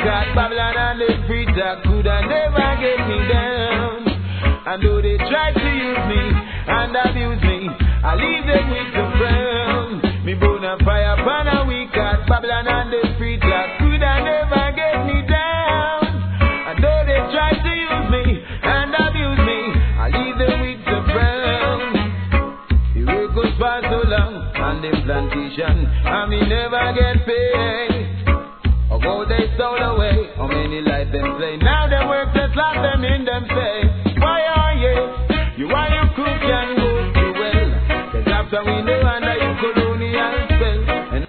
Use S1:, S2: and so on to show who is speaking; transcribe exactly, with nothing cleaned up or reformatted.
S1: got Babylon and the free talk could have never get me down. And though they try to use me and abuse me, I leave them with the frown. Me burn a fire upon a weak cat. Babylon and the free talk could have never get me down. And though they try to use me and abuse me, I leave them with the frown. The work goes for so long on the plantation, and me never get paid. Or go they stole away, how many lives them play. Now them work to slap them in them face. Why are you? You are your cook and go to well. Cause after we know